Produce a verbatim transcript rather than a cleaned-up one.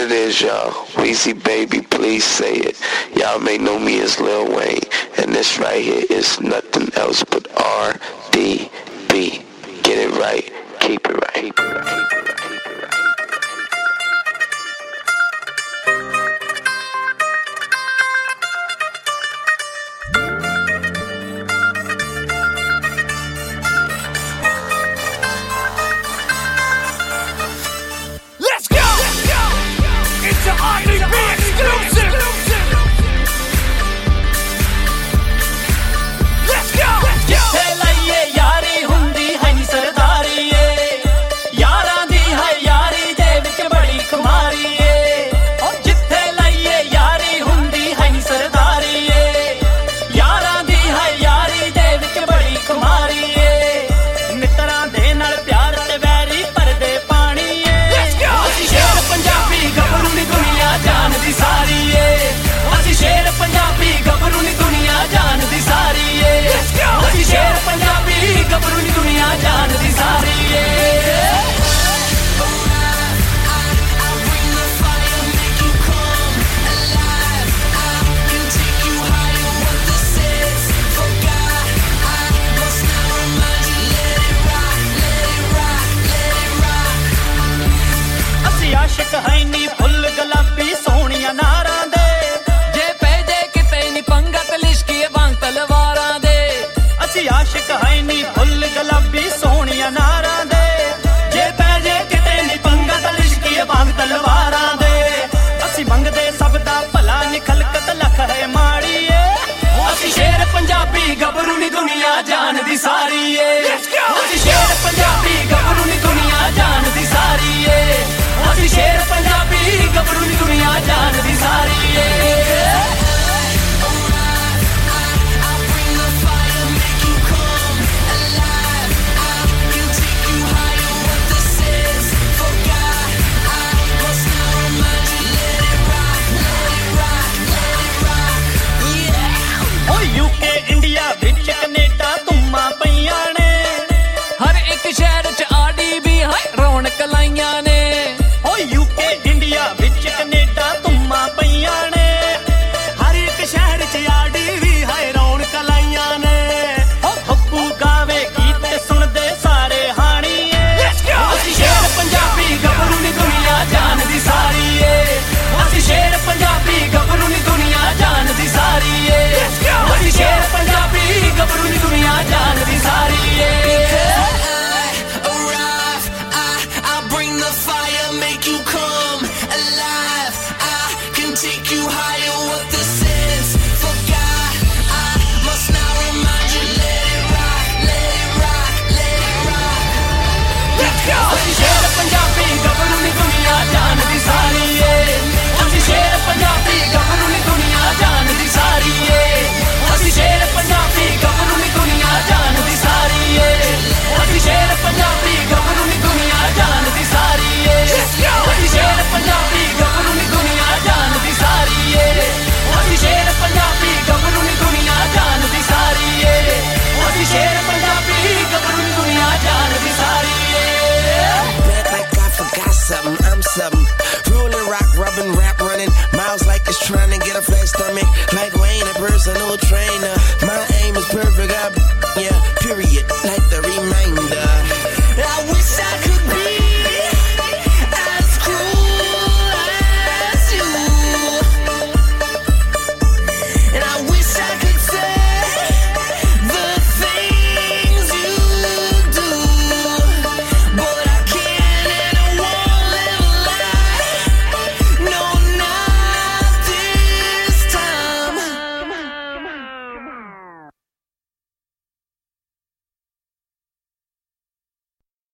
it is, y'all. Weezy Baby, please say it. Y'all may know me as Lil Wayne, and this right here is nothing else but R D B. Get it right, keep it right. Keep it right. Keep it right. Keep it right. R D B exclusive. Let's go. जिथे लइए यारी हुंदी है नी सरदारी ए यारां दी है यारी दे विच बड़ी खुमारी ए जिथे लइए यारी हुंदी है नी सरदारी ए यारां दी है यारी दे विच बड़ी खुमारी ए मित्रां दे नाल प्यार ते वैरी भरदे पानी ए असी शेर पंजाबी गबरू नी दुनिया जानदी सारी ए असी शेर पंजाबी गबरू नी दुनिया जानदी सारी ए असी शेर पंजाबी गबरू नी दुनिया जानदी सारी ए आशिक है नी फुल गुलाबी सोहणियां नारां दे जे पै जे किते नी पंगत लिशकी वांग तलवारां दे असी आशिक है नी फुल गुलाबी सोहणियां नारां दे जे पै जे किते नी पंगत लिशकी वांग तलवारां दे असी मंगदे सब दा भला नी खलकत लख है माड़ी ए असी शेर पंजाबी गबरू नी दुनिया जानदी सारी ए असी शेर पंजाबी गबरू नी दुनिया जानदी सारी ए असी शेर पंजाबी गबरू नी दुनिया जानदी सारी ए यूके इंडिया विच कनेडा तुमा पईयां ने हर एक शहर च